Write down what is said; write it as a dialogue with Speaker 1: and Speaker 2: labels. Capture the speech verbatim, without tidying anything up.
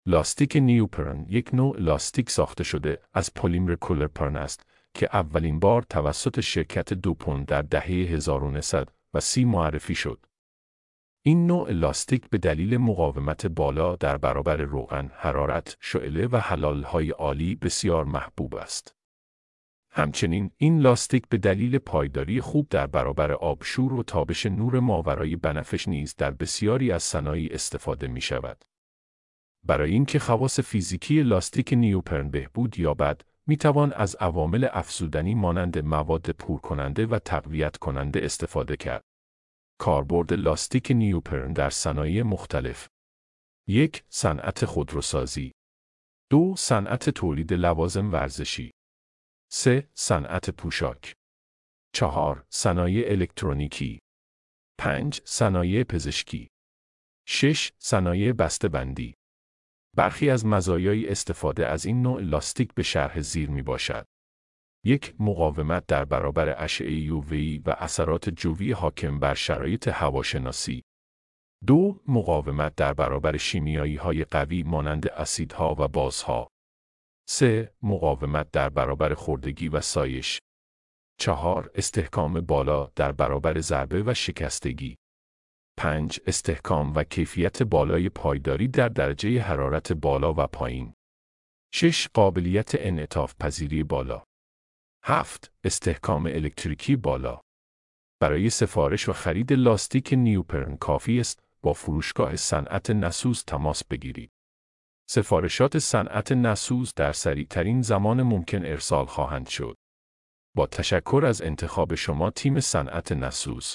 Speaker 1: لاستیک نیوپرن یک نوع لاستیک ساخته شده از پلیمر کولرپرن است که اولین بار توسط شرکت دوپون در دهه هزار و نهصد و سی معرفی شد. این نوع لاستیک به دلیل مقاومت بالا در برابر روغن، حرارت، شعله و حلالهای عالی بسیار محبوب است. همچنین این لاستیک به دلیل پایداری خوب در برابر آبشور و تابش نور ماورای بنفش نیز در بسیاری از صنایع استفاده می شود. برای اینکه خواص فیزیکی لاستیک نیوپرن بهبود یابد، می توان از عوامل افزودنی مانند مواد پورکننده و تقویت کننده استفاده کرد. کاربرد لاستیک نیوپرن در صنایع مختلف: یک. صنعت خودروسازی. دو. صنعت تولید لوازم ورزشی. سه. صنعت پوشاک. چهار. صنایع الکترونیکی. پنج. صنایع پزشکی. شش. صنایع بسته‌بندی. برخی از مزایای استفاده از این نوع لاستیک به شرح زیر می باشد. یک. مقاومت در برابر اشعه یوویی و اثرات جوی حاکم بر شرایط هواشناسی. دو. مقاومت در برابر شیمیایی‌های قوی مانند اسیدها و بازها. سه. مقاومت در برابر خوردگی و سایش. چهار. استحکام بالا در برابر ضربه و شکستگی. پنج. استحکام و کیفیت بالای پایداری در درجه حرارت بالا و پایین. شش. قابلیت انعطاف پذیری بالا. هفت. استحکام الکتریکی بالا. برای سفارش و خرید لاستیک نیوپرن کافی است با فروشگاه صنعت نسوز تماس بگیرید. سفارشات صنعت نسوز در سریعترین زمان ممکن ارسال خواهند شد. با تشکر از انتخاب شما تیم صنعت نسوز.